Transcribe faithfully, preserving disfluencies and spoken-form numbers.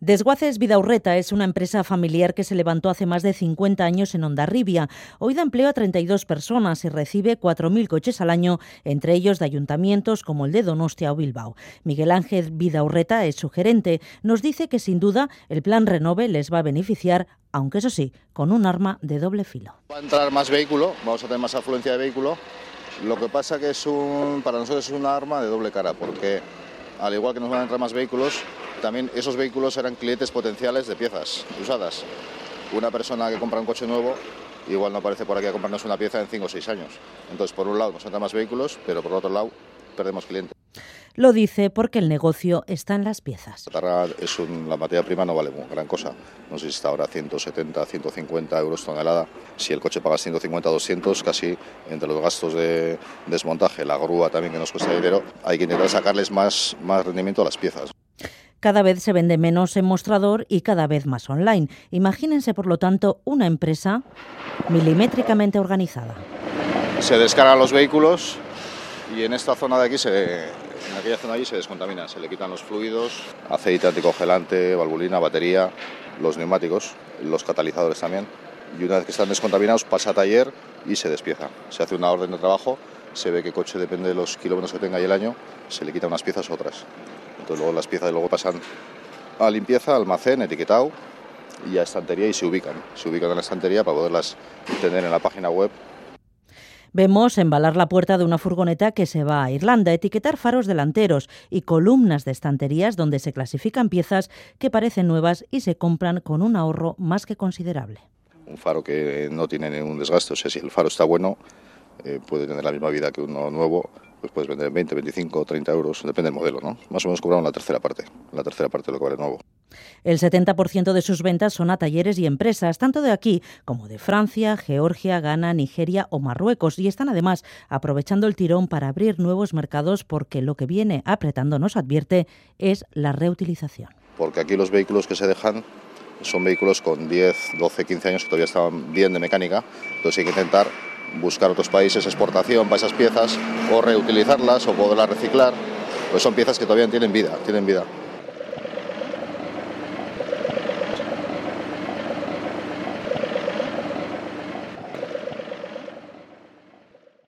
Desguaces Vidaurreta es una empresa familiar que se levantó hace más de cincuenta años en Hondarribia. Hoy da empleo a treinta y dos personas y recibe cuatro mil coches al año, entre ellos de ayuntamientos como el de Donostia o Bilbao. Miguel Ángel Vidaurreta es su gerente. Nos dice que sin duda el plan Renove les va a beneficiar, aunque eso sí, con un arma de doble filo. Va a entrar más vehículo, vamos a tener más afluencia de vehículo. Lo que pasa que es un, para nosotros es una arma de doble cara, porque al igual que nos van a entrar más vehículos, también esos vehículos eran clientes potenciales de piezas usadas. Una persona que compra un coche nuevo igual no aparece por aquí a comprarnos una pieza en cinco o seis años. Entonces, por un lado nos entran más vehículos, pero por otro lado perdemos clientes. Lo dice porque el negocio está en las piezas. La chatarra es un, la materia prima no vale gran cosa. No sé si está ahora ciento setenta, ciento cincuenta euros tonelada. Si el coche paga ciento cincuenta, doscientos, casi entre los gastos de desmontaje, la grúa también que nos cuesta dinero, hay que intentar sacarles más, más rendimiento a las piezas. Cada vez se vende menos en mostrador y cada vez más online. Imagínense, por lo tanto, una empresa milimétricamente organizada. Se descargan los vehículos y en esta zona de aquí, se, en aquella zona allí se descontamina. Se le quitan los fluidos, aceite anticongelante, valvulina, batería, los neumáticos, los catalizadores también. Y una vez que están descontaminados pasa a taller y se despieza. Se hace una orden de trabajo, se ve qué coche depende de los kilómetros que tenga y el año, se le quitan unas piezas a otras. Entonces luego las piezas luego pasan a limpieza, almacén, etiquetado y a estantería y se ubican. Se ubican en la estantería para poderlas tener en la página web. Vemos embalar la puerta de una furgoneta que se va a Irlanda, etiquetar faros delanteros y columnas de estanterías donde se clasifican piezas que parecen nuevas y se compran con un ahorro más que considerable. Un faro que no tiene ningún desgaste, o sea, si el faro está bueno, eh, puede tener la misma vida que uno nuevo. Pues puedes vender veinte, veinticinco, treinta euros, depende del modelo, ¿no? Más o menos cobramos la tercera parte, la tercera parte de lo que vale nuevo. El setenta por ciento de sus ventas son a talleres y empresas, tanto de aquí como de Francia, Georgia, Ghana, Nigeria o Marruecos, y están además aprovechando el tirón para abrir nuevos mercados porque lo que viene apretando, nos advierte, es la reutilización. Porque aquí los vehículos que se dejan son vehículos con diez, doce, quince años que todavía estaban bien de mecánica, entonces hay que intentar buscar otros países, exportación para esas piezas, o reutilizarlas o poderlas reciclar, pues son piezas que todavía tienen vida, tienen vida.